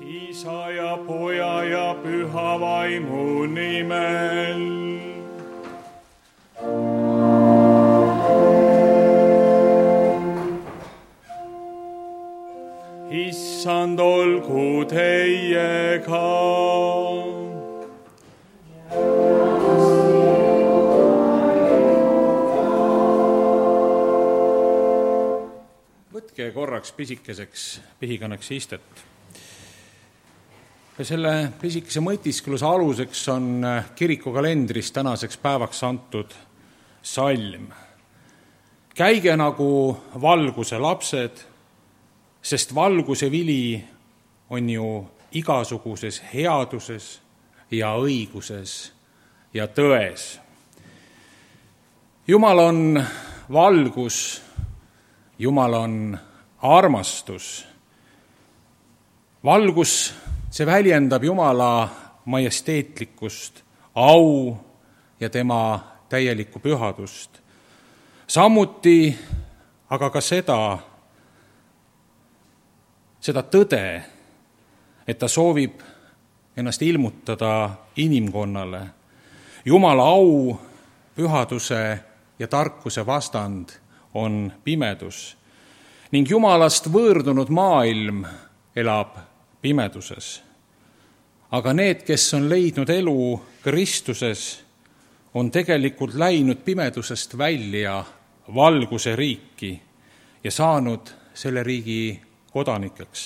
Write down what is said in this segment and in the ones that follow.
Isa ja Poja ja Püha Vaimu nimel. Issand olgu teiega. Võtke korraks pisikeseks pihikõneks istet. Ja selle pisikese mõtiskluse aluseks on kirikukalendris tänaseks päevaks antud salm. Käige nagu valguse lapsed, sest valguse vili on ju igasuguses headuses ja õiguses ja tões. Jumal on valgus, Jumal on armastus. Valgus, see väljendab Jumala majesteetlikkust, au ja tema täielikku pühadust. Samuti aga ka seda tõde, et ta soovib ennast ilmutada inimkonnale. Jumala au, pühaduse ja tarkuse vastand on pimedus ning Jumalast võõrdunud maailm elab pimeduses. Aga need, kes on leidnud elu Kristuses, on tegelikult läinud pimedusest välja valguse riiki ja saanud selle riigi kodanikeks.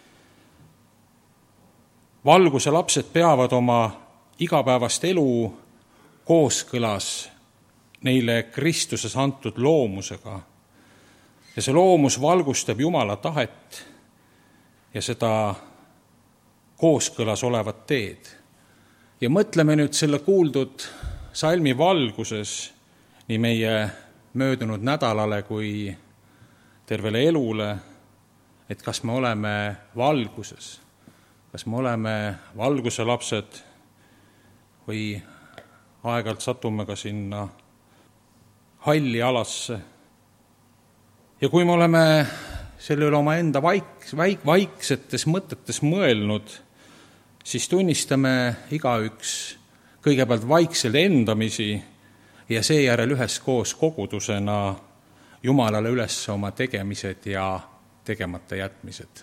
Valguse lapsed peavad oma igapäevast elu kooskõlas neile Kristuses antud loomusega. Ja see loomus valgustab Jumala tahet ja seda kooskõlas olevat teed. Ja mõtleme nüüd selle kuuldud salmi valguses nii meie möödunud nädalale kui tervele elule, et kas me oleme valguses, kas me oleme valguse lapsed või aeg-ajalt satume ka sinna halli alasse. Ja kui me oleme selle üle oma enda vaiksetes mõtetes mõelnud, siis tunnistame igaüks kõigepealt vaikselt endamisi ja seejärel üheskoos kogudusena Jumalale üles oma tegemised ja tegemata jätmised.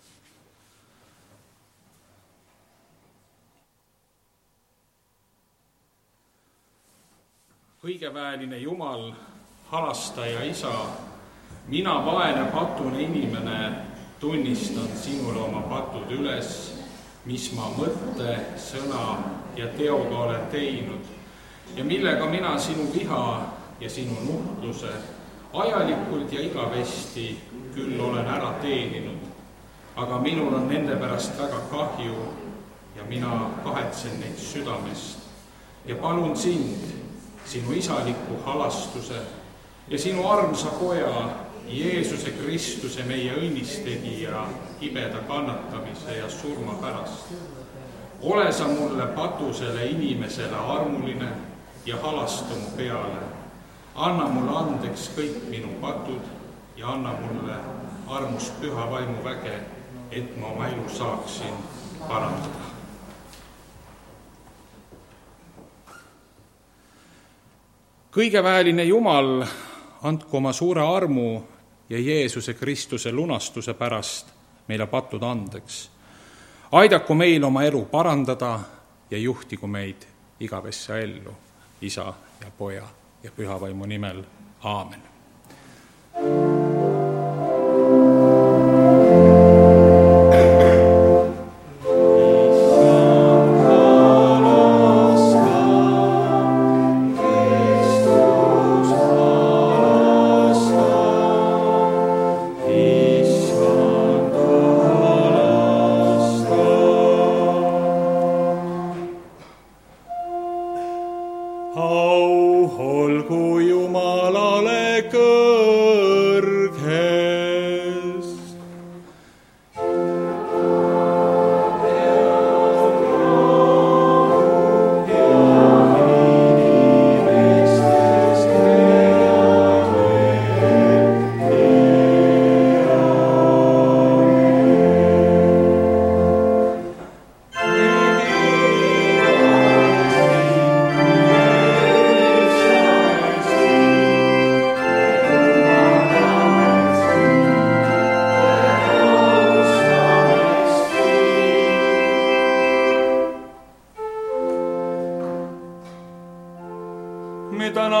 Kõigeväeline Jumal, halastaja Isa, mina vaene patune inimene tunnistan sinule oma patud üles, mis ma mõtte, sõna ja teoga olen teinud ja millega mina sinu viha ja sinu nuhtluse ajalikult ja igavesti küll olen ära teeninud, aga minul on nende pärast väga kahju ja mina kahetsen neid südamest ja palun sind, sinu isaliku halastuse ja sinu armsa Poja, Jeesuse Kristuse, meie õnnistegija, kibeda kannatamise ja surma pärast. Ole sa mulle patusele inimesele armuline ja halastu mu peale. Anna mulle andeks kõik minu patud ja anna mulle armust Püha Vaimu väge, et ma oma elu saaksin parandada. Kõigeväeline Jumal, andku oma suure armu ja Jeesuse Kristuse lunastuse pärast meile patud andeks. Aidaku meil oma elu parandada ja juhtigu meid igavesse ellu, Isa ja Poja ja Püha Vaimu nimel. Aamen. Au olgu Jumalale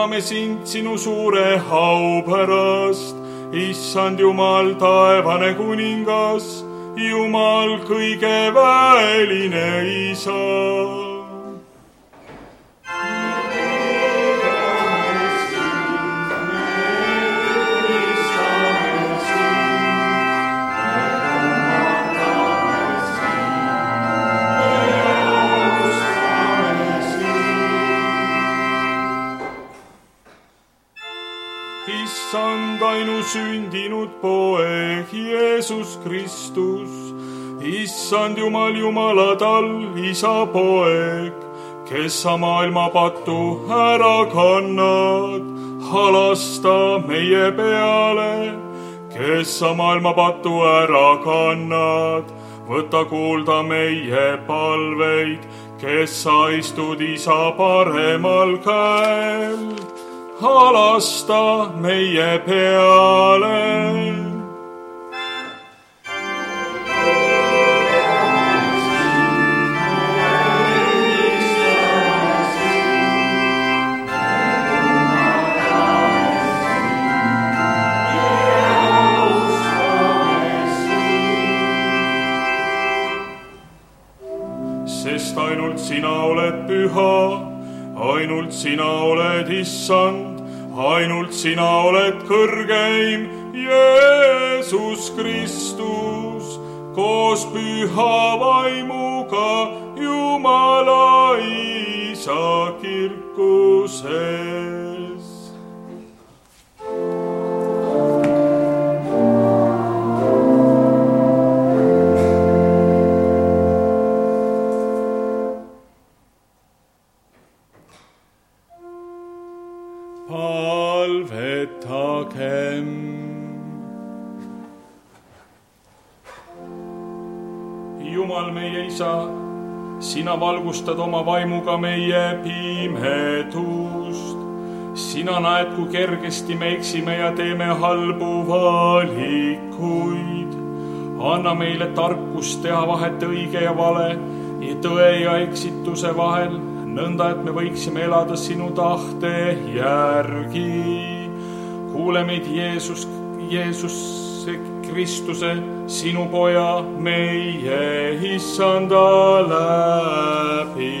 täname sind sinu suure au pärast, Issand Jumal, taevane kuningas, Jumal kõige väeline Isa. Issand ainusündinud poeg Jeesus Kristus, Issand Jumal, Jumalatal, Isa poeg, kes sa maailma patu ära kannad, halasta meie peale, kes sa maailma patu ära kannad, võta kuulda meie palveid, kes sa istud Isa paremal käel, halasta meie peale. Sest ainult sina oled püha, ainult sina oled Issand, ainult sina oled kõrgeim, Jeesus Kristus, koos püha vaimuga Jumala Isa kirkuses. Palvetagem. Jumal meie Isa, sina valgustad oma vaimuga meie pimedust. Sina näed, kui kergesti me eksime ja teeme halbu valikuid. Anna meile tarkust teha vahet õige ja vale, tõe ja eksituse vahel, nõnda, et me võiksime elada sinu tahte järgi. Kuule meid Jeesuse Kristuse, sinu poja, meie Issanda läbi.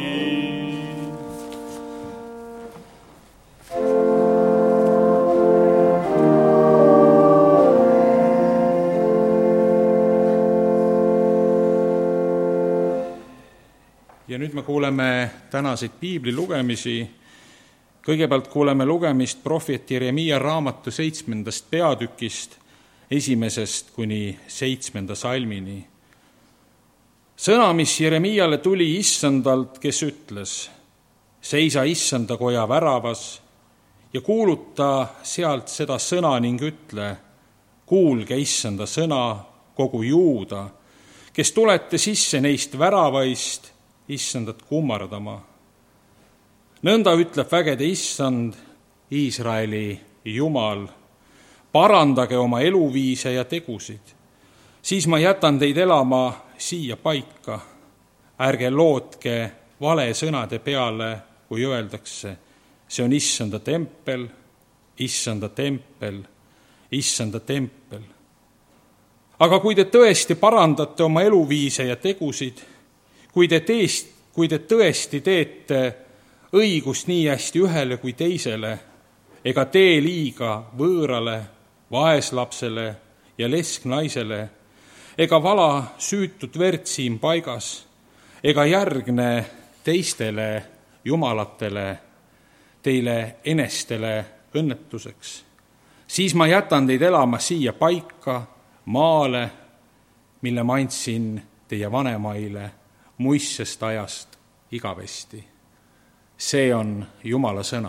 Ja nüüd me kuuleme tänaseid piibli lugemisi. Kõigepealt kuuleme lugemist prohvet Jeremiia raamatu 7. peatükist 1. kuni 7. salmini. Sõna, mis Jeremiiale tuli Issandalt, kes ütles: seisa Issanda koja väravas ja kuuluta sealt seda sõna ning ütle: kuulge Issanda sõna, kogu Juuda, kes tulete sisse neist väravaist Issandat kummardama. Nõnda ütleb vägede Issand, Iisraeli Jumal: parandage oma eluviise ja tegusid, siis ma jätan teid elama siia paika. Ärge lootke vale sõnade peale, kui öeldakse: see on Issanda tempel, Issanda tempel, Issanda tempel. Aga kui te tõesti parandate oma eluviise ja tegusid, kui te tõesti teete õigust nii hästi ühele kui teisele, ega tee liiga võõrale, vaeslapsele ja lesknaisele, ega vala süütut verd siin paigas, ega järgne teistele jumalatele, teile enestele õnnetuseks, siis ma jätan teid elama siia paika, maale, mille ma andsin teie vanemaile muistsest ajast igavesti. See on Jumala sõna.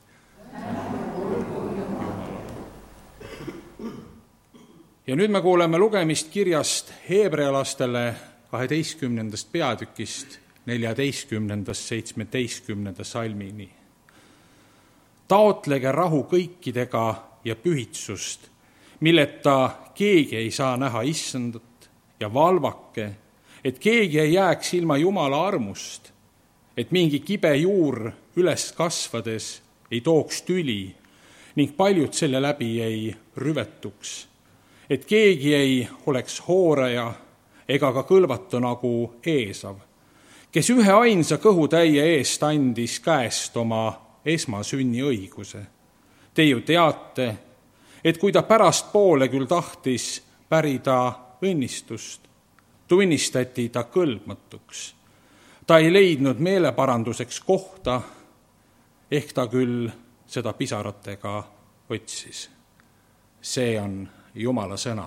Ja nüüd me kuuleme lugemist kirjast Heebrealastele 12. peatükist 14. 17. salmini. Taotlege rahu kõikidega ja pühitsust, milleta keegi ei saa näha Issandat, ja valvake, et keegi ei jääks ilma Jumala armust, et mingi kibe juur üles kasvades ei tooks tüli ning paljud selle läbi ei rüvetuks, et keegi ei oleks hooraja ega ka kõlvatu nagu Eesav, kes ühe ainsa kõhutäie eest andis käest oma esmasünniõiguse. Te ju teate, et kui ta pärastpoole küll tahtis pärida õnnistust, tunnistati ta kõlbmatuks. Ta ei leidnud meeleparanduseks kohta, ehk ta küll seda pisaratega otsis. See on Jumala sõna.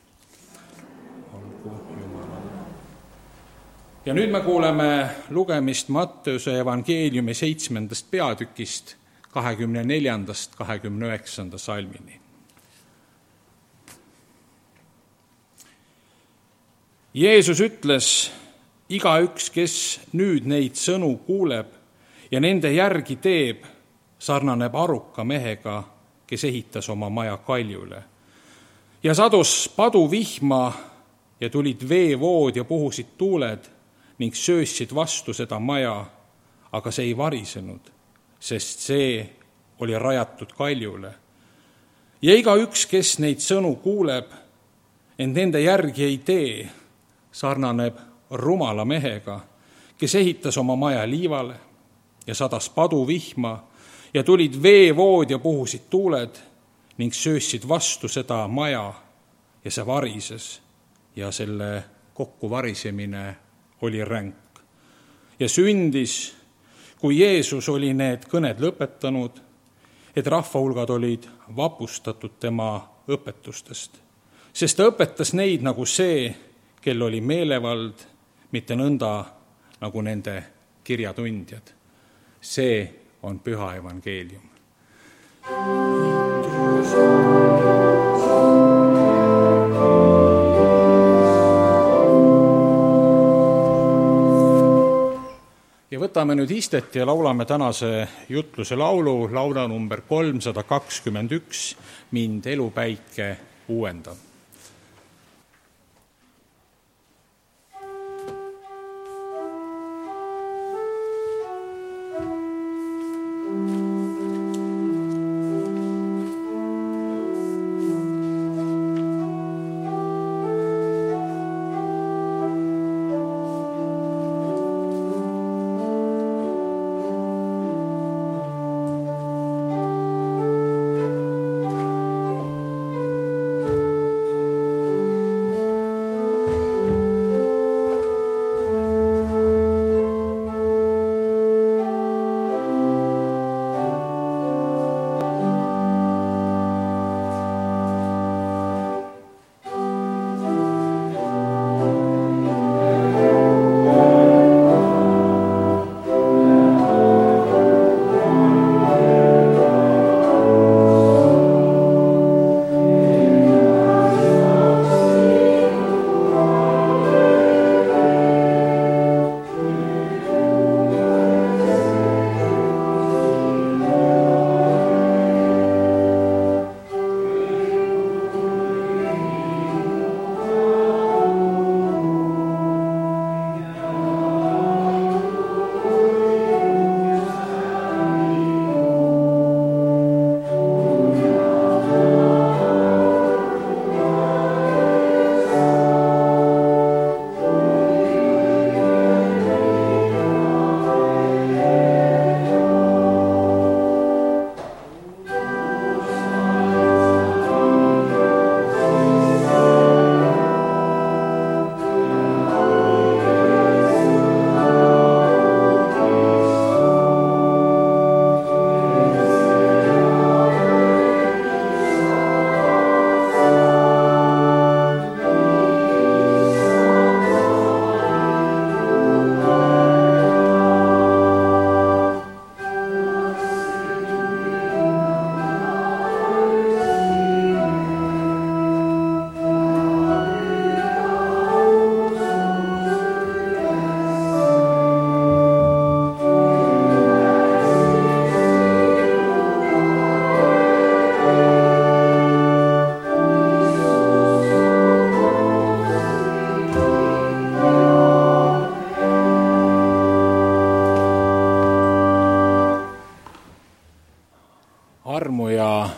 Olgu Jumalale. Ja nüüd me kuuleme lugemist Matteuse evangeeliumi 7. peatükist 24.–29. salmini. Jeesus ütles, igaüks, kes nüüd neid sõnu kuuleb ja nende järgi teeb, sarnaneb aruka mehega, kes ehitas oma maja kaljule. Ja sadus paduvihma ja tulid veevood ja puhusid tuuled ning söössid vastu seda maja, aga see ei varisenud, sest see oli rajatud kaljule. Ja igaüks, kes neid sõnu kuuleb, ent nende järgi ei tee, sarnaneb rumala mehega, kes ehitas oma maja liivale ja sadas paduvihma ja tulid veevood ja puhusid tuuled ning söössid vastu seda maja ja see varises ja selle kokkuvarisemine oli ränk. Ja sündis, kui Jeesus oli need kõned lõpetanud, et rahvahulgad olid vapustatud tema õpetustest, sest ta õpetas neid nagu see, kel oli meelevald, mitte nõnda nagu nende kirjatundjad. See on püha evangeelium. Ja võtame nüüd istet ja laulame tänase jutluse laulu number 321, Mind elupäike uuendab.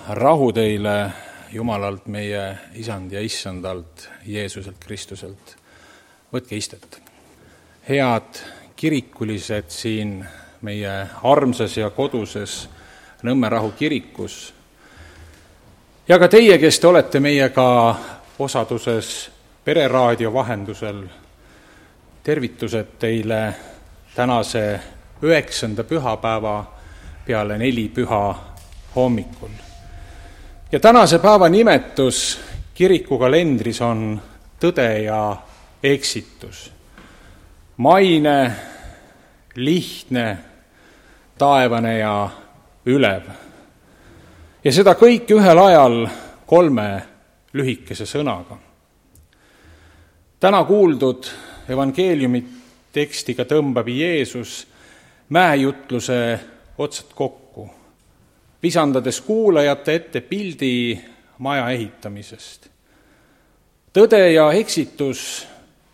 rahu teile Jumalalt, meie Isand ja Issandalt, Jeesuselt Kristuselt. Võtke istet. Head kirikulised siin meie armsas ja koduses Nõmme Rahu kirikus ja ka teie, kes te olete meiega osaduses Pereraadio vahendusel. Tervitused teile tänase 9. pühapäeva peale 4 püha hommikul. Ja tänase päeva nimetus kirikukalendris on tõde ja eksitus. Maine, lihtne, taevane ja ülev. Ja seda kõik ühel ajal 3 lühikese sõnaga. Täna kuuldud evangeeliumi tekstiga tõmbab Jeesus mäejutluse otsad kokku, visandades kuulajate ette pildi maja ehitamisest. Tõde ja eksitus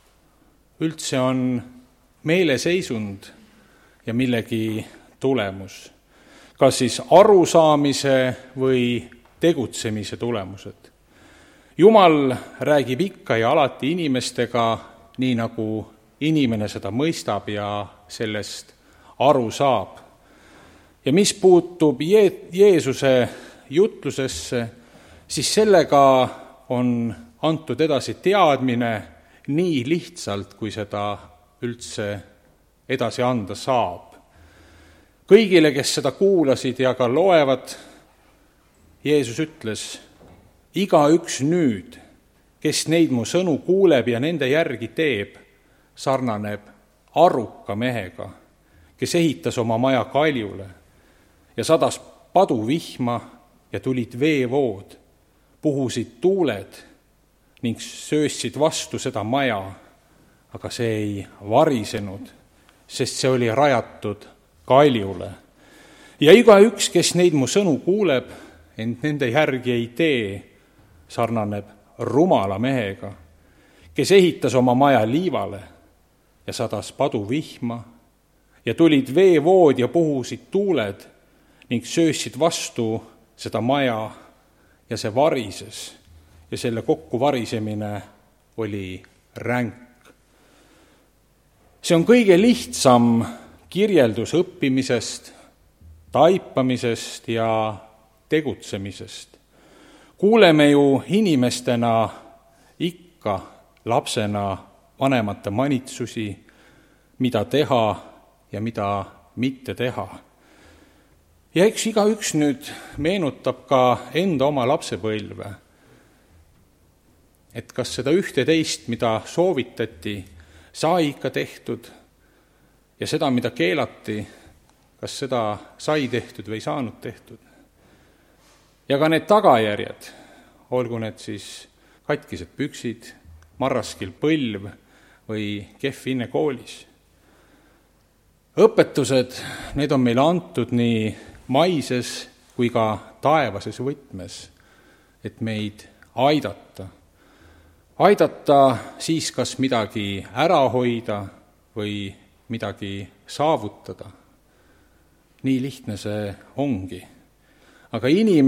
üldse on meeleseisund ja millegi tulemus, kas siis arusaamise või tegutsemise tulemused. Jumal räägib ikka ja alati inimestega nii, nagu inimene seda mõistab ja sellest aru saab. Ja mis puutub Jeesuse jutlusesse, siis sellega on antud edasi teadmine nii lihtsalt, kui seda üldse edasi anda saab. Kõigile, kes seda kuulasid ja ka loevad, Jeesus ütles, igaüks nüüd, kes neid mu sõnu kuuleb ja nende järgi teeb, sarnaneb aruka mehega, kes ehitas oma maja kaljule ja sadas paduvihma ja tulid veevood, puhusid tuuled ning söössid vastu seda maja, aga see ei varisenud, sest see oli rajatud kaljule. Ja igaüks, kes neid mu sõnu kuuleb, ent nende järgi ei tee, sarnaneb rumala mehega, kes ehitas oma maja liivale ja sadas paduvihma ja tulid veevood ja puhusid tuuled ning söössid vastu seda maja ja see varises ja selle kokkuvarisemine oli ränk. See on kõige lihtsam kirjeldus õppimisest, taipamisest ja tegutsemisest. Kuuleme ju inimestena ikka lapsena vanemate manitsusi, mida teha ja mida mitte teha. Ja eks igaüks nüüd meenutab ka enda oma lapsepõlve, et kas seda 11, mida soovitati, sai ikka tehtud ja seda, mida keelati, kas seda sai tehtud või saanud tehtud. Ja ka need tagajärjed, olgu need siis katkised püksid, marraskil põlv või kehv hinne koolis. Õpetused, need on meile antud nii maises kui ka taevases võtmes, et meid aidata. Aidata siis kas midagi ära hoida või midagi saavutada. Nii lihtne see ongi. Aga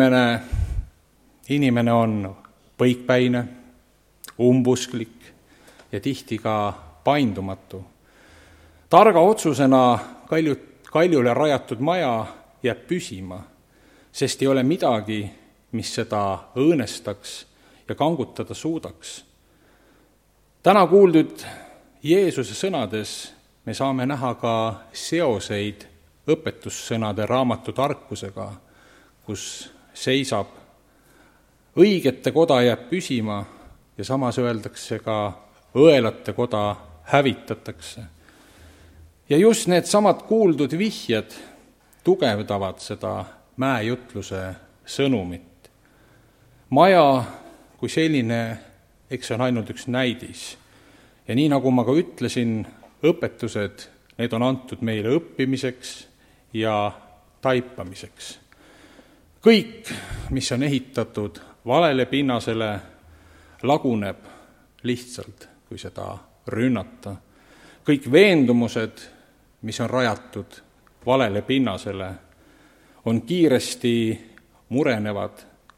inimene on põikpäine, umbusklik ja tihti ka paindumatu. Targa otsusena kaljule rajatud maja jääb püsima, sest ei ole midagi, mis seda õõnestaks ja kangutada suudaks. Täna kuuldud Jeesuse sõnades me saame näha ka seoseid õpetussõnade raamatu tarkusega, kus seisab õigete koda jääb püsima ja samas öeldakse ka õelate koda hävitatakse. Ja just need samad kuuldud vihjed tugevdavad seda mäejutluse sõnumit. Maja kui selline, eks on ainult üks näidis. Ja nii nagu ma ka ütlesin, õpetused, need on antud meile õppimiseks ja taipamiseks. Kõik, mis on ehitatud valele pinnasele, laguneb lihtsalt, kui seda rünnata. Kõik veendumused, mis on rajatud valele pinnasele, on kiiresti murenevad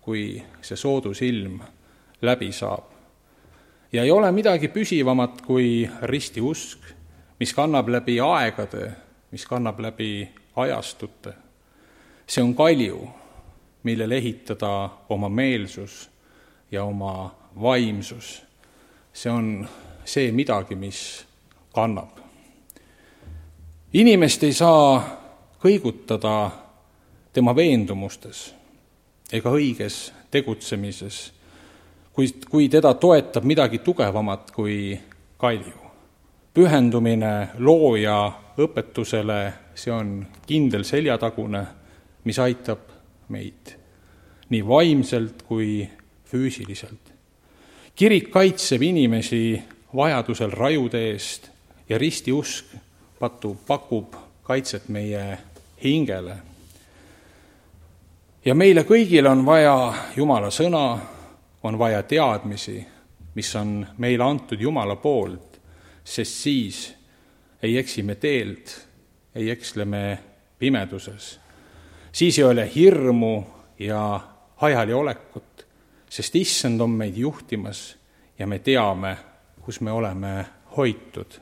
kui see soodus ilm läbi saab. Ja ei ole midagi püsivamat kui ristiusk, mis kannab läbi aegade, mis kannab läbi ajastute. See on kalju, millel ehitada oma meelsus ja oma vaimsus. See on see midagi, mis kannab. Inimest ei saa kõigutada tema veendumustes ega õiges tegutsemises, kui teda toetab midagi tugevamat kui kalju. Pühendumine looja õpetusele, see on kindel seljatagune, mis aitab meid nii vaimselt kui füüsiliselt. Kirik kaitseb inimesi vajadusel rajude eest ja ristiusk pakub kaitset meie hingele. Ja meile kõigile on vaja Jumala sõna, on vaja teadmisi, mis on meile antud Jumala poolt, sest siis ei eksi me teelt, ei eksle me pimeduses. Siis ei ole hirmu ja hajali olekut, sest Issand on meid juhtimas ja me teame, kus me oleme hoitud.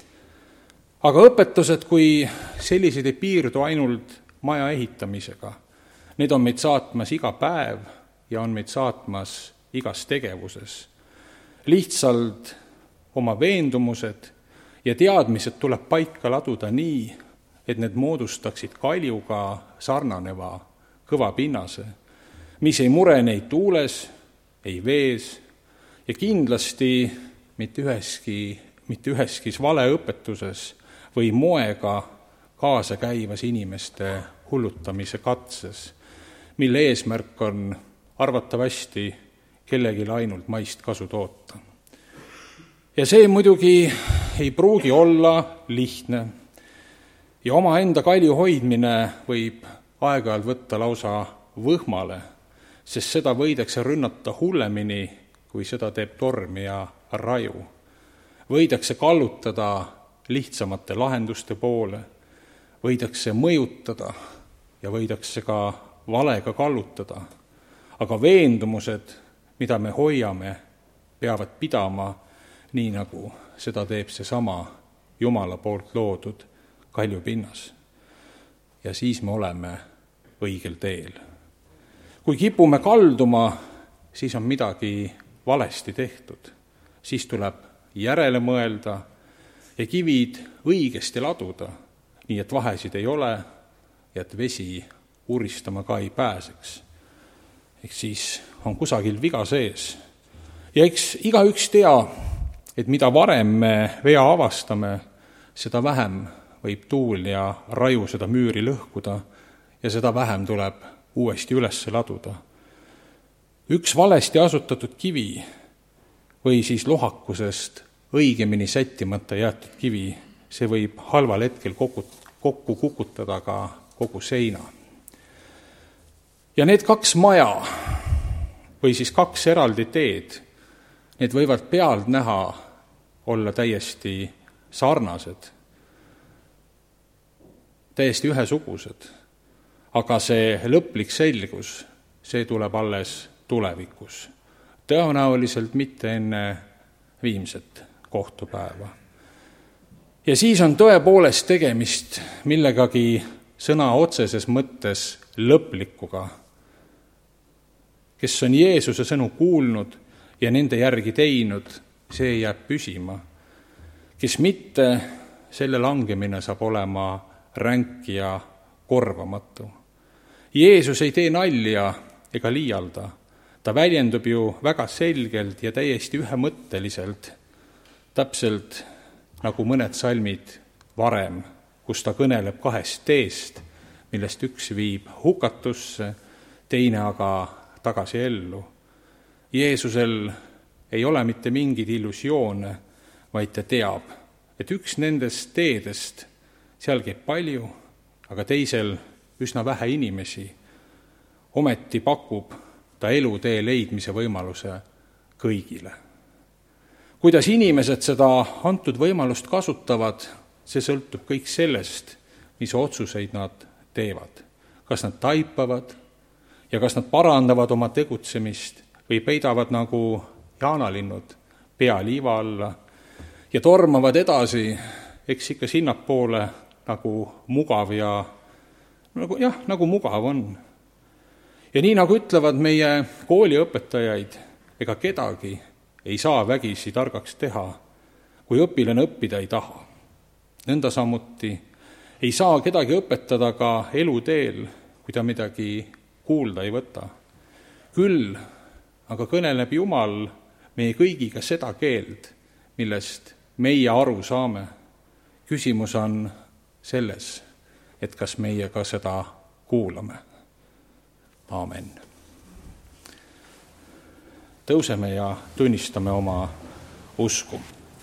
Aga õpetused, kui sellised ei piirdu ainult maja ehitamisega, need on meid saatmas iga päev ja on meid saatmas igas tegevuses. Lihtsalt oma veendumused ja teadmised tuleb paika laduda nii, et need moodustaksid kaljuga sarnaneva kõva pinnase, mis ei murene ei tuules, ei vees ja kindlasti mitte üheski valeõpetuses või moega kaasa käivas inimeste hullutamise katses, mille eesmärk on arvatavasti kellelgi ainult maist kasu toota. Ja see muidugi ei pruugi olla lihtne ja omaenda kalju hoidmine võib aeg-ajalt võtta lausa võhmale, sest seda võidakse rünnata hullemini, kui seda teeb torm ja raju. Võidakse kallutada lihtsamate lahenduste poole, võidakse mõjutada ja võidakse ka valega kallutada. Aga veendumused, mida me hoiame, peavad pidama nii, nagu seda teeb seesama Jumala poolt loodud kaljupinnas. Ja siis me oleme õigel teel. Kui kipume kalduma, siis on midagi valesti tehtud. Siis tuleb järele mõelda ja kivid õigesti laduda, nii et vahesid ei ole ja et vesi uristama ka ei pääseks. Ehk siis on kusagil viga sees. Ja eks igaüks tea, et mida varem me vea avastame, seda vähem võib tuul ja raju seda müüri lõhkuda ja seda vähem tuleb uuesti üles laduda. Üks valesti asutatud kivi või siis lohakusest õigemini sättimata jäetud kivi, see võib halval hetkel kokku kukutada ka kogu seina. Ja need kaks maja või siis kaks eraldi teed, need võivad pealt näha olla täiesti sarnased, täiesti ühesugused, aga see lõplik selgus, see tuleb alles tulevikus. Tõenäoliselt mitte enne viimset kohtupäeva. Ja siis on tõepoolest tegemist millegagi sõna otseses mõttes lõplikuga, kes on Jeesuse sõnu kuulnud ja nende järgi teinud, see jääb püsima. Kes mitte, selle langemine saab olema ränk ja korvamatu. Jeesus ei tee nalja ega liialda. Ta väljendub ju väga selgelt ja täiesti ühemõtteliselt, täpselt nagu mõned salmid varem, kus ta kõneleb kahest teest, millest üks viib hukatusse, teine aga tagasi ellu. Jeesusel ei ole mitte mingeid illusioone, vaid ta teab, et üks nendest teedest, seal käib palju, aga teisel üsna vähe inimesi, ometi pakub ta elutee leidmise võimaluse kõigile. Kuidas inimesed seda antud võimalust kasutavad, see sõltub kõik sellest, mis otsuseid nad teevad. Kas nad taipavad ja kas nad parandavad oma tegutsemist või peidavad nagu jaanalinnud pea liiva alla ja tormavad edasi, eks ikka sinnapoole nagu mugav ja nagu mugav on. Ja nii nagu ütlevad meie kooliõpetajaid, ega kedagi ei saa vägisi targaks teha, kui õpilane õppida ei taha. Nõnda samuti ei saa kedagi õpetada ka eluteel, kui ta midagi kuulda ei võta. Küll aga kõneleb Jumal meie kõigiga seda keelt, millest meie aru saame. Küsimus on selles, et kas meie ka seda kuulame. Aamen. Tõuseme ja tunnistame oma usku.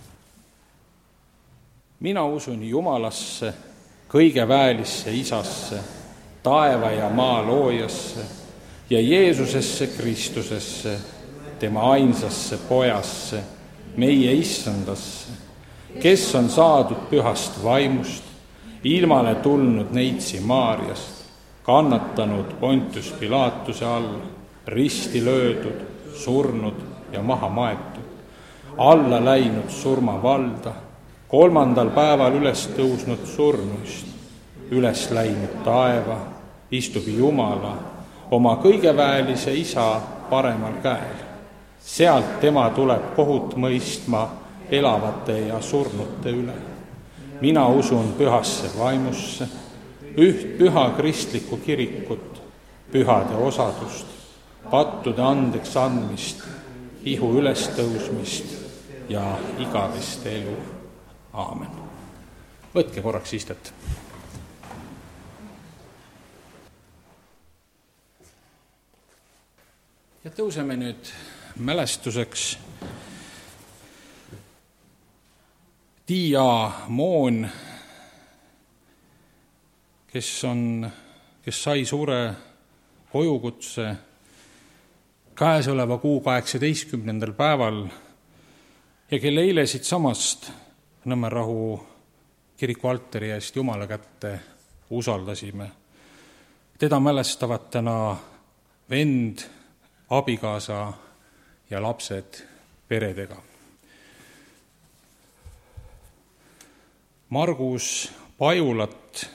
Mina usun Jumalasse, kõige väelisse Isasse, taeva ja maa loojasse ja Jeesusesse Kristusesse, tema ainsasse Pojasse, meie Issandasse, kes on saadud pühast vaimust, ilmale tulnud neitsi Maarjast, kannatanud Pontius Pilatuse all, risti löödud, surnud ja maha maetud, alla läinud surmavalda, 3. päeval üles tõusnud surnuist, üles läinud taeva, istub Jumala, oma kõigeväelise Isa paremal käel. Sealt tema tuleb kohut mõistma elavate ja surnute üle. Mina usun pühasse vaimusse, üht püha kristlikku kirikut, pühade osadust, pattude andeks andmist, ihu ülestõusmist ja igavest elu. Aamen. Võtke korraks istet. Ja tõuseme nüüd mälestuseks Tiia Moon, kes sai suure kojukutse käesoleva kuu 18. päeval ja kelle eile siit samast Nõmme Rahu kiriku altari eest Jumala kätte usaldasime. Teda mälestavad täna vend, abikaasa ja lapsed peredega. Margus Pajulat,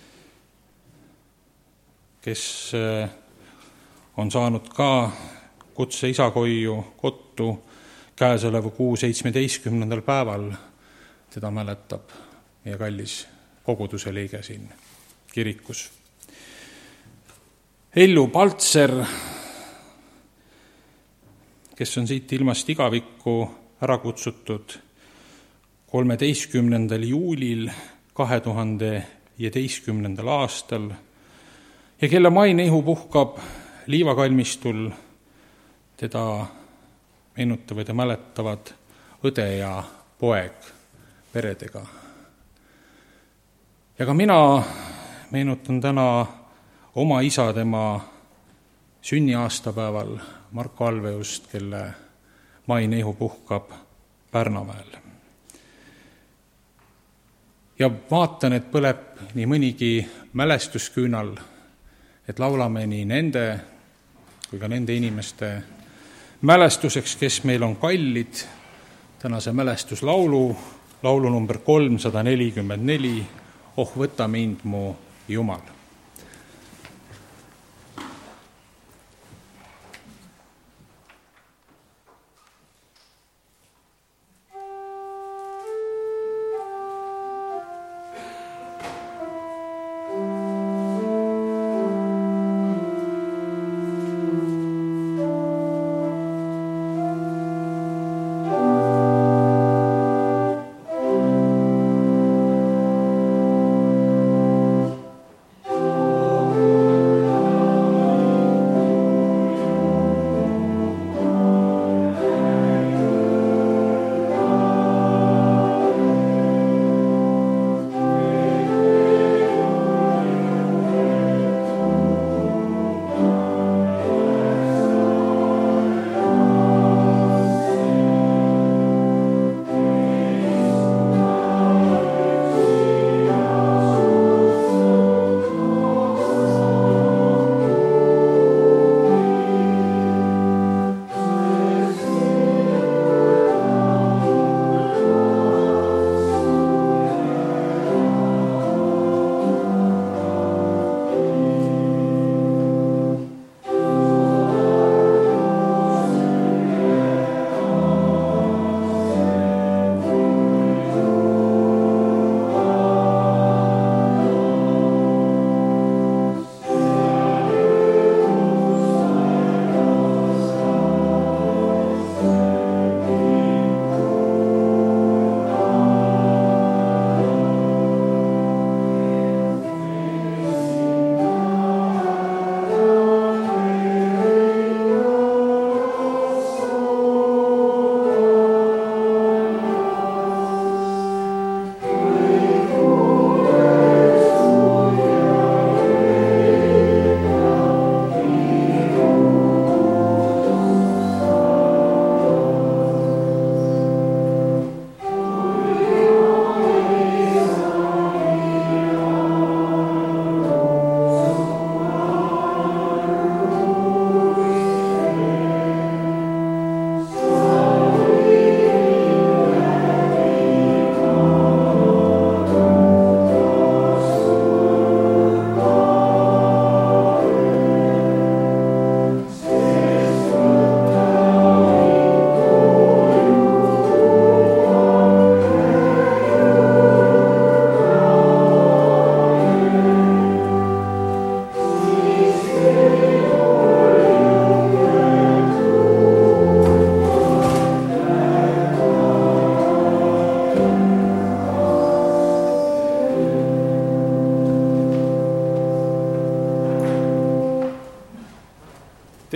kes on saanud ka kutse isakoiu kottu käesoleva kuu 17. päeval, teda mäletab meie kallis koguduse liige siin kirikus. Ellu Paltser, kes on siit ilmast igavikku ära kutsutud 13. juulil 2015. aastal ja kelle maineihu puhkab liivakalmistul, teda meenutavad ja mäletavad õde ja poeg peredega. Ja ka mina meenutan täna oma isa tema sünniaastapäeval Marko Alveust, kelle maineihu puhkab Pärnamäel. Ja vaatan, et põleb nii mõnigi mälestusküünal, et laulame nii nende kui ka nende inimeste mälestuseks, kes meil on kallid, tänase mälestuslaulu, laulu number 344, Oh võta mind, mu Jumal.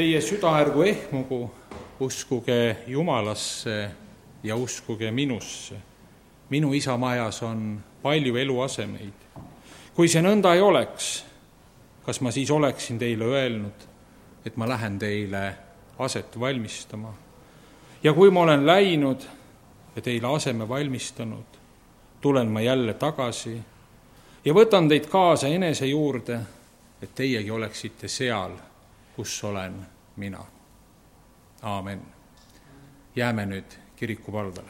teie süda ärgu ehmugu, uskuge Jumalasse ja uskuge minusse. Minu isa majas on palju eluasemeid. Kui see nõnda ei oleks, kas ma siis oleksin teile öelnud, et ma lähen teile aset valmistama? Ja kui ma olen läinud ja teile aseme valmistanud, tulen ma jälle tagasi ja võtan teid kaasa enese juurde, et teiegi oleksite seal, kus olen mina. Aamen. Jääme nüüd kirikupalvele.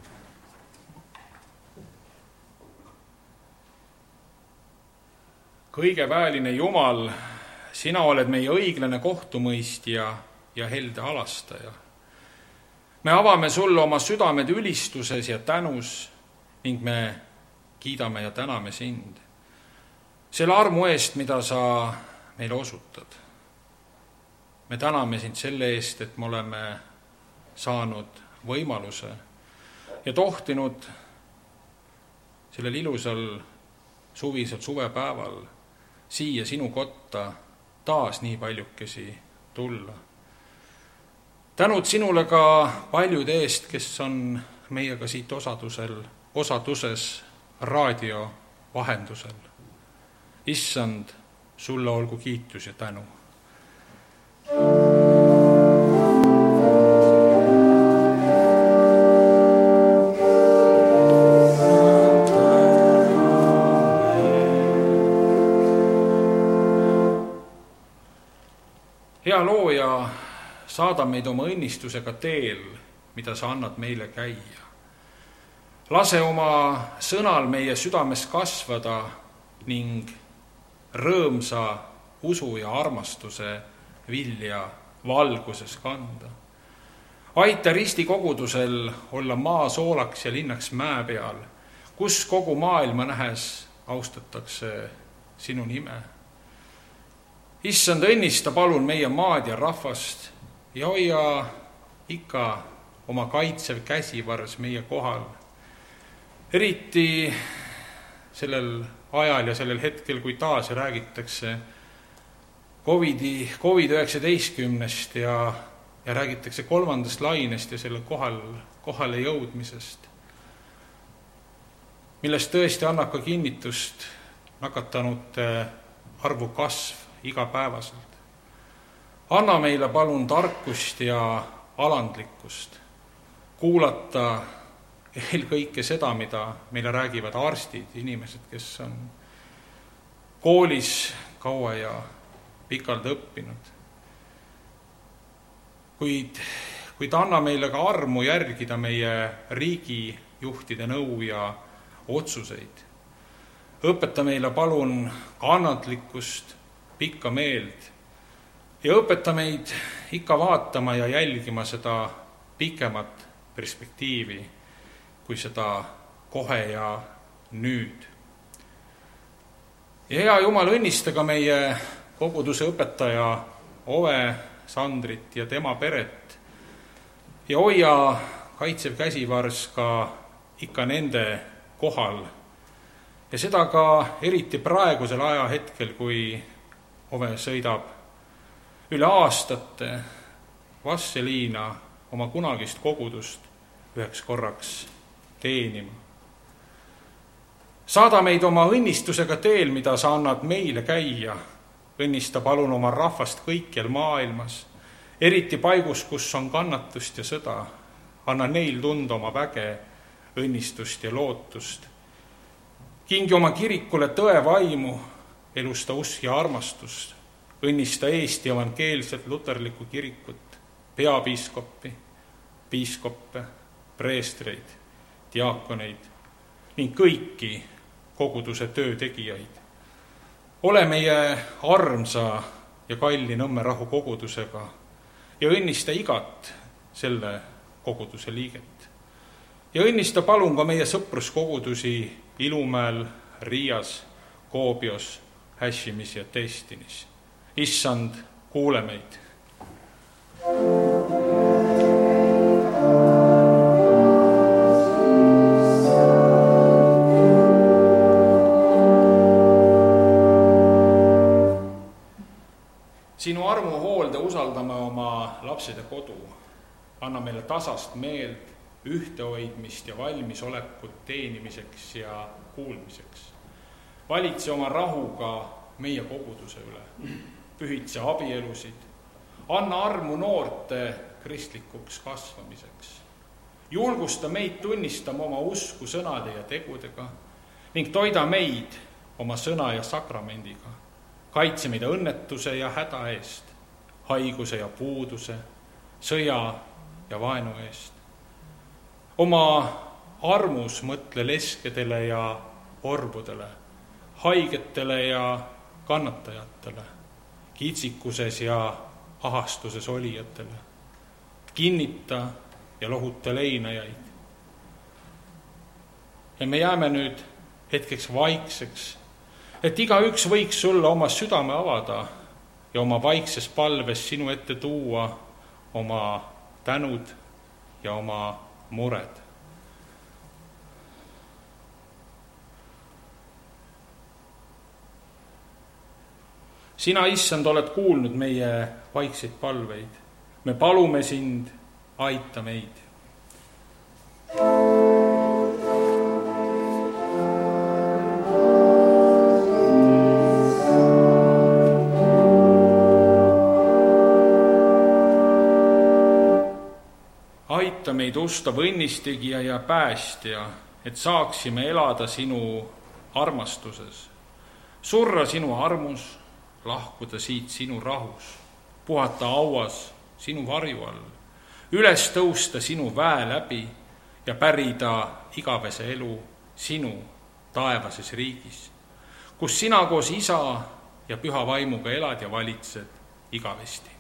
Kõigeväeline Jumal, sina oled meie õiglane kohtumõistja ja helde halastaja. Me avame sulle oma südamed ülistuses ja tänus ning me kiidame ja täname sind selle armu eest, mida sa meile osutad. Me täname sind selle eest, et me oleme saanud võimaluse ja tohtinud sellel ilusal suvisel suvepäeval siia sinu kotta taas nii paljukesi tulla. Tänud sinule ka paljude eest, kes on meiega siit osaduses raadio vahendusel. Issand, sulle olgu kiitus ja tänu. Hea looja, saada meid oma õnnistusega teel, mida sa annad meile käia. Lase oma sõnal meie südames kasvada ning rõõmsa usu ja armastuse vilja valguses kanda. Aita risti kogudusel olla maa soolaks ja linnaks mäe peal, kus kogu maailma nähes austatakse sinu nime. Issand, õnnista palun meie maad ja rahvast ja hoia ikka oma kaitsev käsivars meie kohal. Eriti sellel ajal ja sellel hetkel, kui taas räägitakse COVID-19 ja räägitakse 3. lainest ja selle kohale jõudmisest, millest tõesti annab ka kinnitust nakatanute arvu kasv igapäevaselt. Anna meile palun tarkust ja alandlikkust kuulata eelkõike seda, mida meile räägivad arstid, inimesed, kes on koolis kaua ja pikalt õppinud. Kuid anna meile ka armu järgida meie riigijuhtide nõu ja otsuseid. Õpeta meile palun kannatlikkust, pikka meelt ja õpeta meid ikka vaatama ja jälgima seda pikemat perspektiivi kui seda kohe ja nüüd. Ja hea Jumal, õnnista ka meie koguduse õpetaja Ove Sandrit ja tema peret ja hoia kaitsev käsivars ka ikka nende kohal. Ja seda ka eriti praegusel ajahetkel, kui Ove sõidab üle aastate Vasseliina oma kunagist kogudust üheks korraks teenima. Saada meid oma õnnistusega teel, mida sa annad meile käia. Õnnista palun oma rahvast kõikjal maailmas, eriti paigus, kus on kannatust ja sõda. Anna neil tunda oma väge, õnnistust ja lootust. Kingi oma kirikule tõe vaimu, elusta usk ja armastust. Õnnista Eesti evangeelset luterlikku kirikut, peapiiskoppi, piiskoppe, preestreid, diaakoneid ning kõiki koguduse töötegijaid. Ole meie armsa ja kalli Nõmme Rahu kogudusega ja õnnista igat selle koguduse liiget. Ja õnnista palun ka meie sõpruskogudusi Ilumäel, Riias, Koobios, Hässimis ja Testinis. Issand, kuule meid. Sinu armu hoolde usaldame anna meile tasast meelt, ühtehoidmist ja valmisolekut teenimiseks ja kuulmiseks. Valitse oma rahuga meie koguduse üle, pühitse abielusid, anna armu noorte kristlikuks kasvamiseks. Julgusta meid tunnistama oma usku sõnade ja tegudega ning toida meid oma sõna ja sakramendiga. Kaitse meid õnnetuse ja häda eest, haiguse ja puuduse, sõja ja vaenu eest. Oma armus mõtle leskedele ja orbudele, haigetele ja kannatajatele, kitsikuses ja ahastuses olijatele. Kinnita ja lohuta leinajaid. Ja me jääme nüüd hetkeks vaikseks, et igaüks võiks sulle oma südame avada ja oma vaikses palves sinu ette tuua oma tänud ja oma mured. Sina, issand, oled kuulnud meie vaikseid palveid. Me palume sind, aita meid. Aita meid ustav õnnistegija ja päästja, et saaksime elada sinu armastuses, surra sinu armus, lahkuda siit sinu rahus, puhata auas sinu varju all, üles tõusta sinu väe läbi ja pärida igavese elu sinu taevases riigis, kus sina koos isa ja püha vaimuga elad ja valitsed igavesti.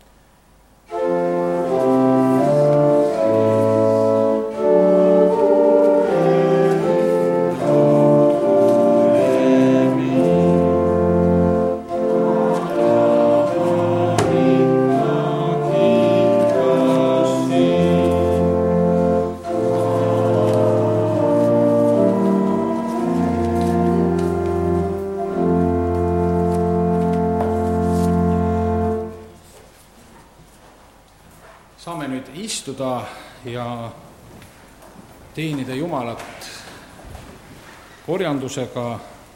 Saame nüüd istuda ja teenida Jumalat korjandusega.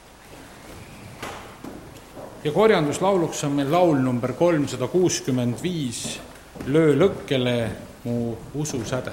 Ja korjanduslauluks on meil laul number 365, Löö lõkkele mu ususäde.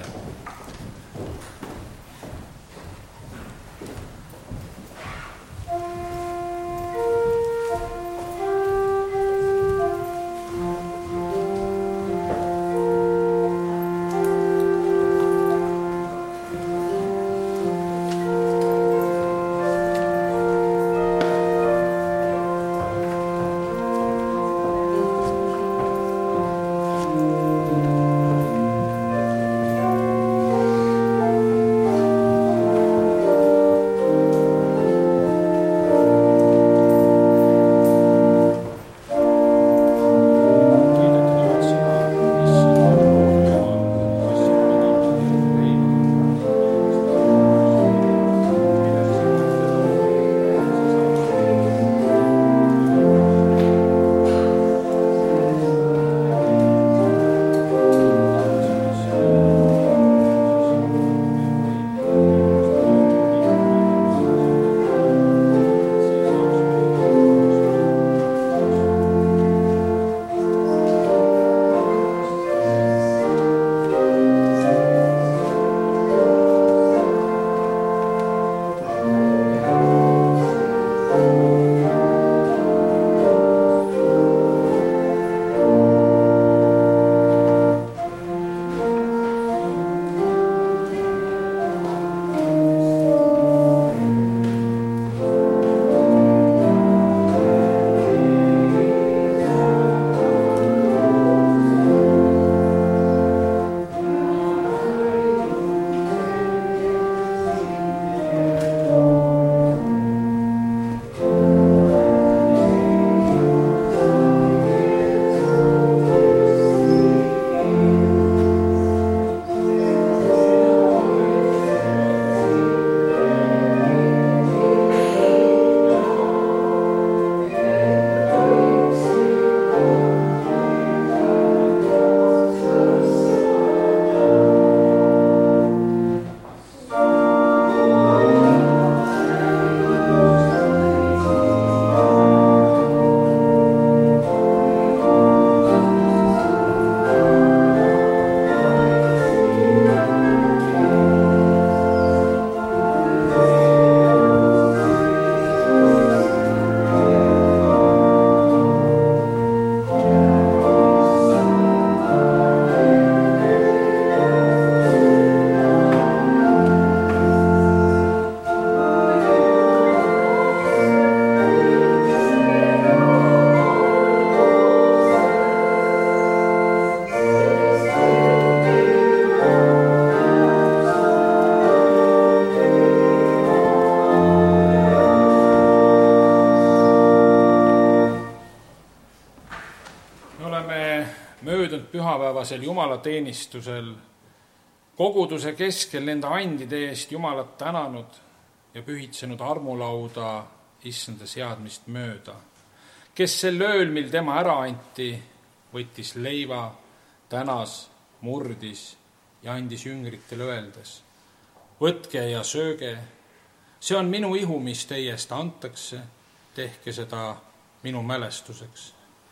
pühapäevasel jumalateenistusel koguduse keskel nende andide eest Jumalat tänanud ja pühitsenud armulauda issanda seadmist mööda, kes sel ööl, mil tema ära anti, võttis leiva, tänas, murdis ja andis jüngritele öeldes: võtke ja sööge, see on minu ihu, mis teie eest antakse, tehke seda minu mälestuseks.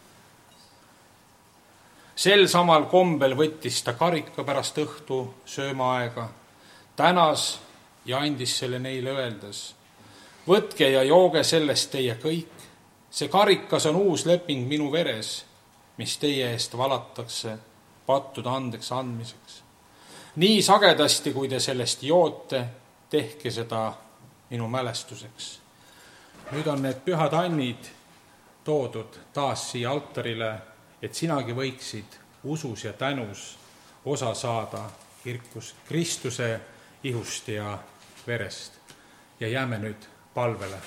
Sel samal kombel võttis ta karika pärast õhtu söömaaega, tänas ja andis selle neile öeldes: võtke ja jooge sellest teie kõik, see karikas on uus leping minu veres, mis teie eest valatakse pattude andeks andmiseks. Nii sagedasti, kui te sellest joote, tehke seda minu mälestuseks. Nüüd on need pühad annid toodud taas siia altarile, et sinagi võiksid usus ja tänus osa saada Kristuse ihust ja verest. Ja jääme nüüd palvele.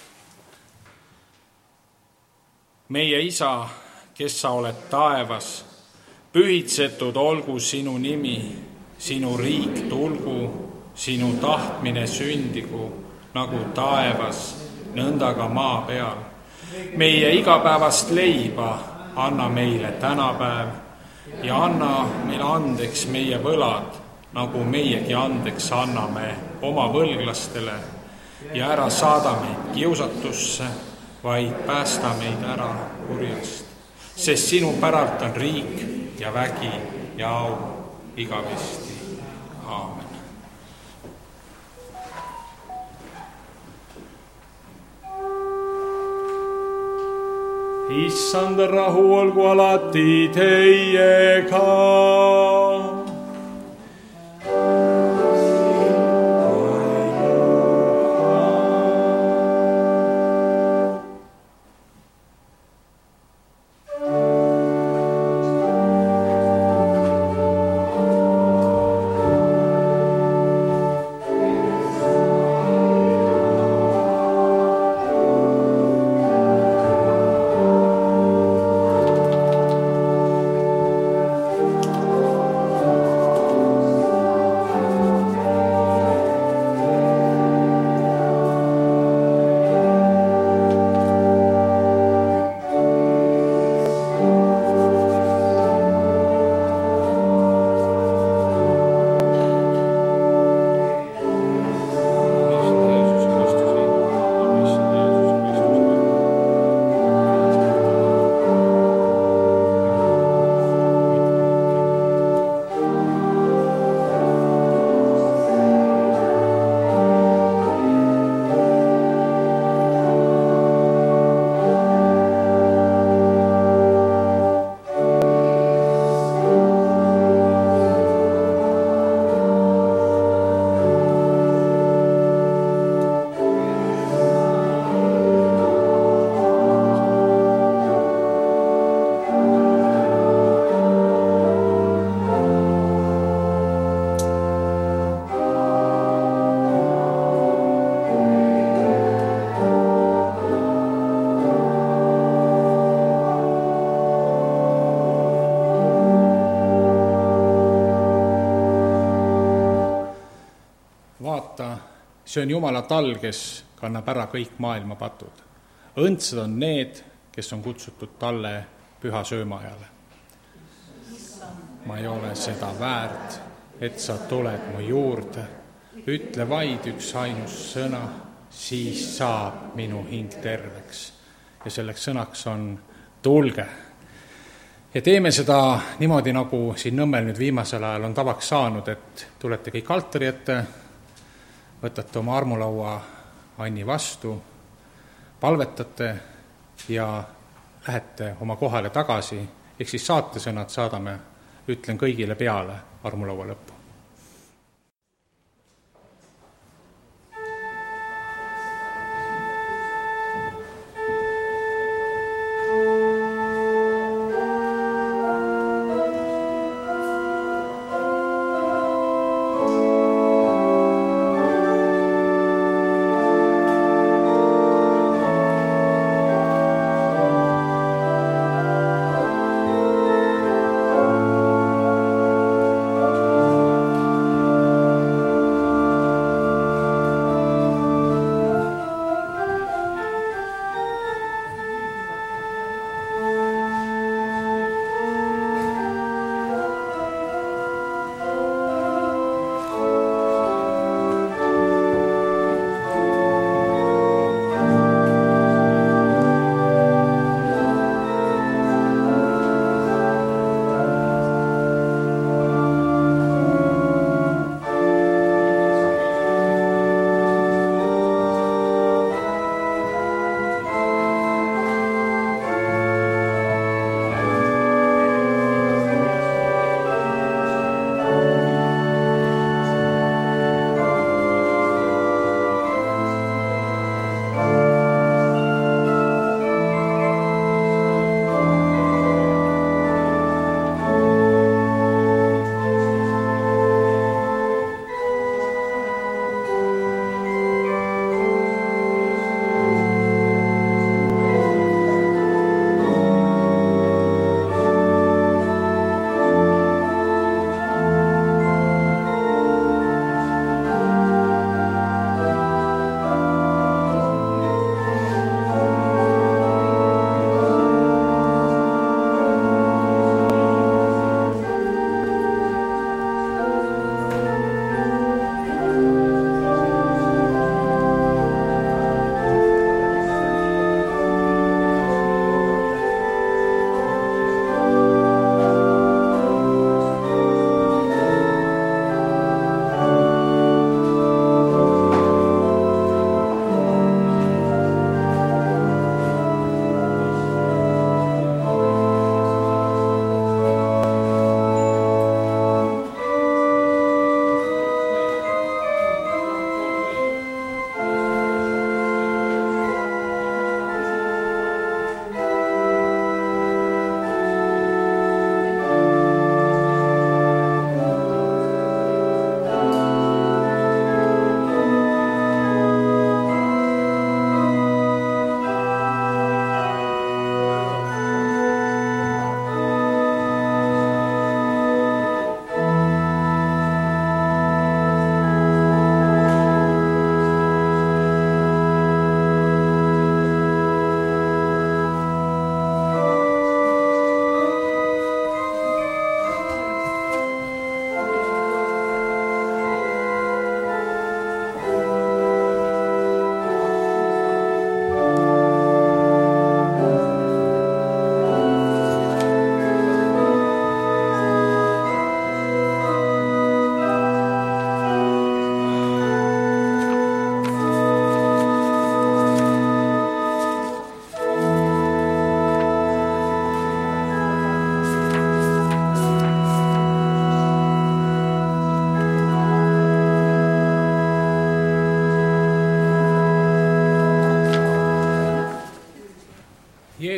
Meie Isa, kes sa oled taevas, pühitsetud olgu sinu nimi, sinu riik tulgu, sinu tahtmine sündigu, nagu taevas, nõnda ka maa peal. Meie igapäevast leiba anna meile tänapäev ja anna meile andeks meie võlad, nagu meiegi andeks anname oma võlglastele, ja ära saada meid kiusatusse, vaid päästa meid ära kurjast, sest sinu päralt on riik ja vägi ja au igavesti. Aamen. Issanda rahu olgu alati teiega. See on Jumala tall, kes kannab ära kõik maailma patud. Õndsad on need, kes on kutsutud talle püha söömaajale. Ma ei ole seda väärt, et sa tuled mu juurde. Ütle vaid üks ainus sõna, siis saab minu hing terveks. Ja selleks sõnaks on tulge. Ja teeme seda niimoodi, nagu siin Nõmmel nüüd viimasel ajal on tavaks saanud, et tulete kõik altari ette, võtate oma armulaua anni vastu, palvetate ja lähete oma kohale tagasi, ehk siis saatesõnad saadame, ütlen kõigile peale armulaua lõppu.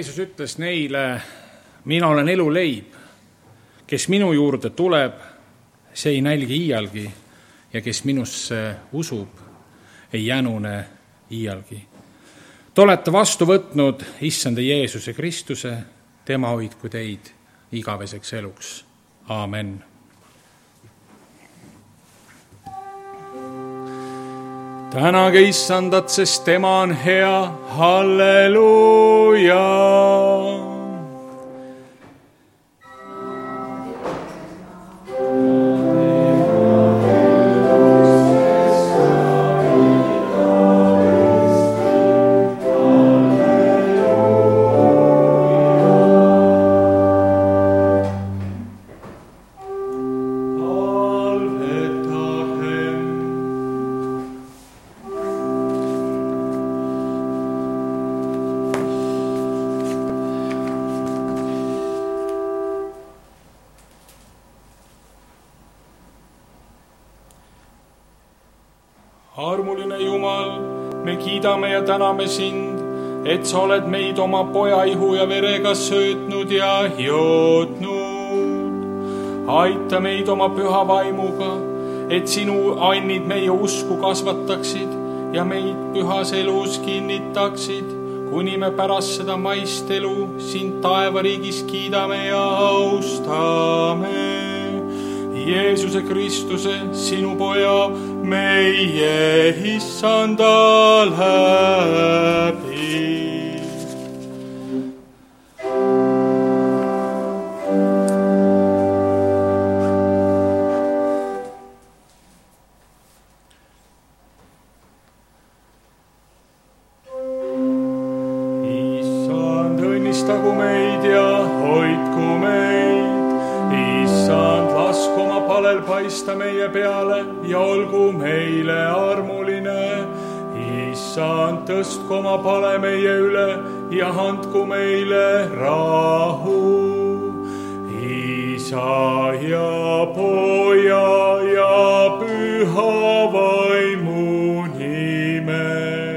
Jeesus ütles neile, mina olen eluleib, kes minu juurde tuleb, see ei nälgi iialgi ja kes minusse usub, ei jänune iialgi. Te olete vastu võtnud issanda Jeesuse Kristuse, tema hoidku teid igaveseks eluks. Aamen. Tänage issandat, sest tema on hea. Halleluuja. Armuline Jumal, me kiidame ja täname sind, et sa oled meid oma poja ihu ja verega söötnud ja jootnud. Aita meid oma püha vaimuga, et sinu annid meie usku kasvataksid ja meid pühas elus kinnitaksid, kuni me pärast seda maist elu sind taevariigis kiidame ja austame. Jeesuse Kristuse, sinu poja, meie issanda läbi. Issand, õnnistagu meid ja hoidku meid. Issand, lasku oma palel paista meie peale ja olgu meile armuline. Issand, tõstku oma pale meie üle ja andku meile rahu. Isa ja Poja ja Püha Vaimu nimel.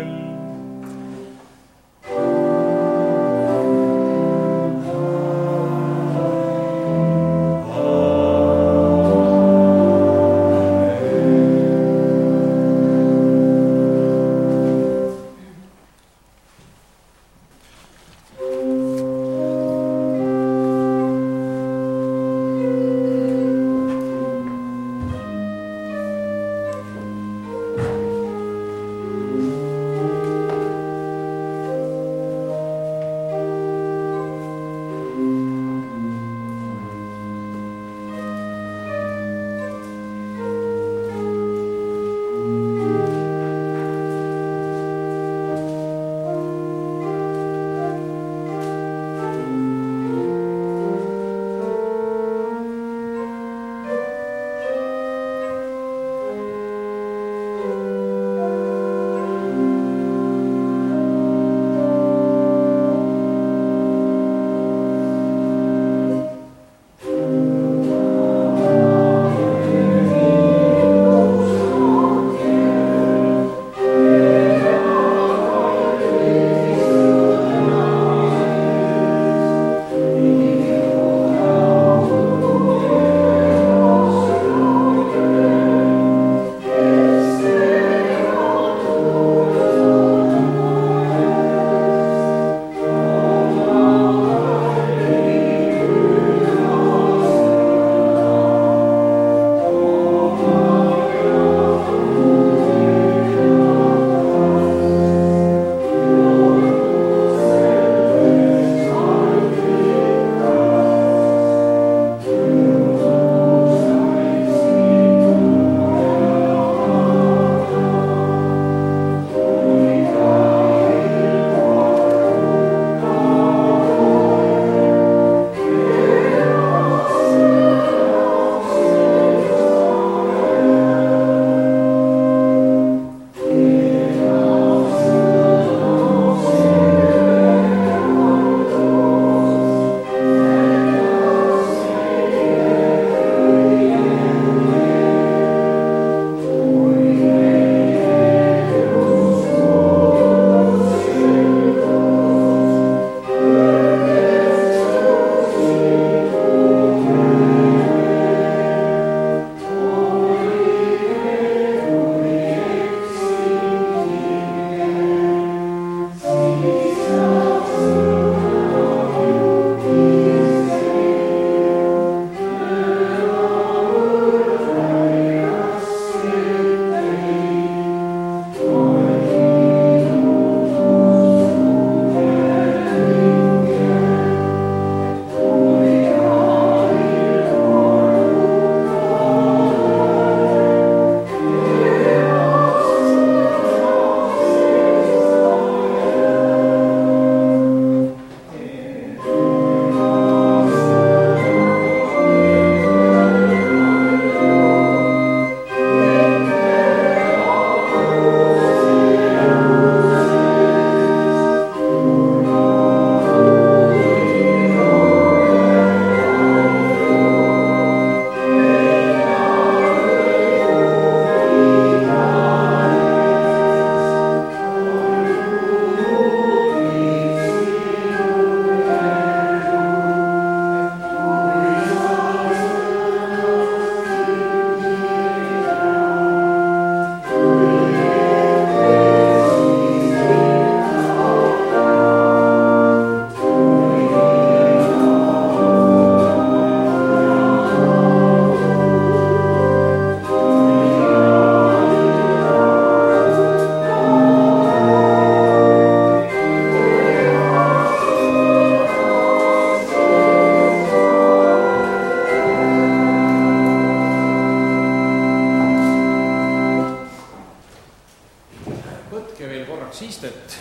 Võtke veel korraks istet.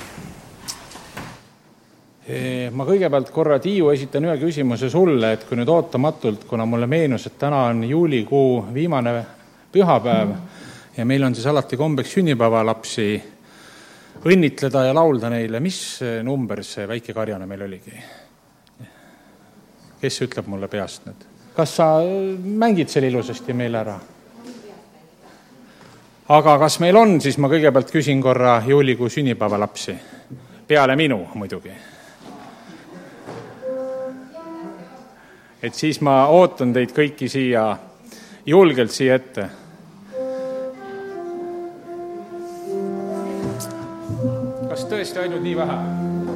Ma kõigepealt korra, Tiiu, esitan ühe küsimuse sulle, et kui nüüd ootamatult, kuna mulle meenus, et täna on juulikuu viimane pühapäev ja meil on siis alati kombeks sünnipäevalapsi õnnitleda ja laulda neile, mis number see väike karjane meil oligi? Kes ütleb mulle peast nüüd? Kas sa mängid selle ilusasti meile ära? Aga kas meil on, siis ma kõigepealt küsin korra juulikuu sünnipäevalapsi. Peale minu muidugi. Et siis ma ootan teid kõiki siia, julgelt siia ette. Kas tõesti ainult nii vähe?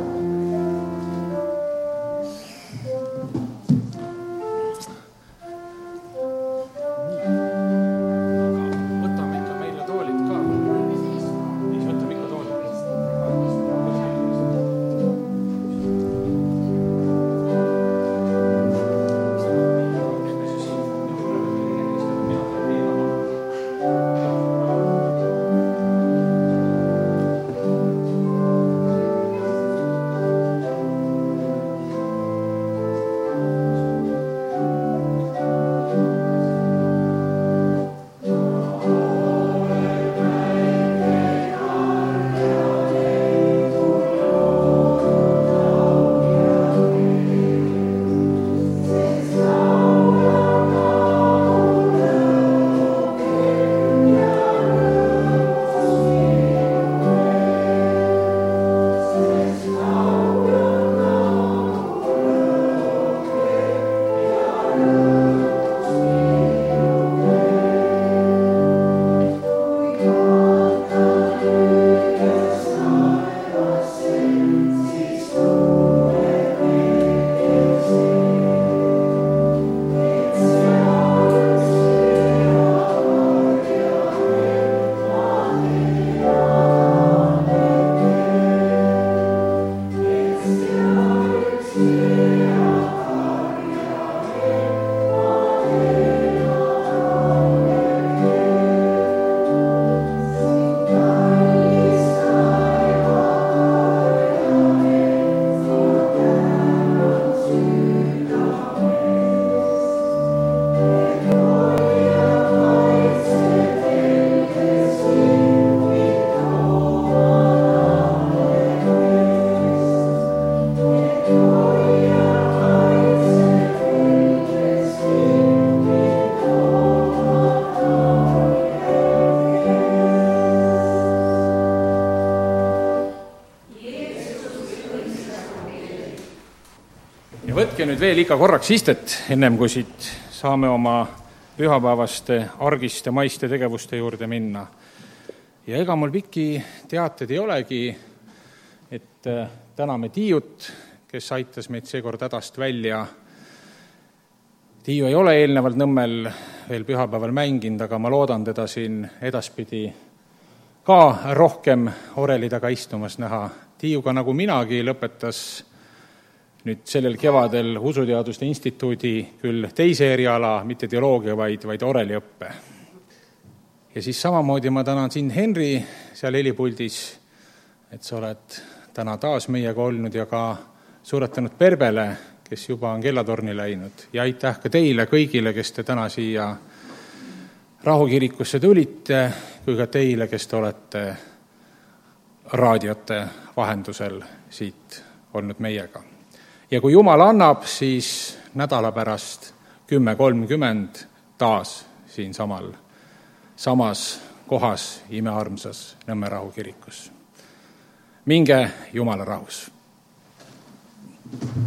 Võtke nüüd veel ikka korraks istet, ennem kui siit saame oma pühapäevaste, argiste, maiste tegevuste juurde minna. Ja ega mul pikki teated ei olegi, et täname Tiiut, kes aitas meid seekord hädast välja. Tiiu ei ole eelnevalt Nõmmel veel pühapäeval mänginud, aga ma loodan teda siin edaspidi ka rohkem oreli taga istumas näha. Tiiuga, nagu minagi, lõpetas nüüd sellel kevadel Usuteaduste Instituudi küll teise eriala, mitte teoloogia, vaid oreliõppe. Ja siis samamoodi ma tänan sind, Henri, seal helipuldis, et sa oled täna taas meiega olnud ja ka suuretanud Perbele, kes juba on kellatorni läinud. Ja aitäh ka teile kõigile, kes te täna siia Rahukirikusse tulite, kui ka teile, kes te olete raadiote vahendusel siit olnud meiega. Ja kui Jumal annab, siis nädala pärast 10:30 taas siin samas kohas, imearmsas Nõmme Rahukirikus. Minge Jumala rahus!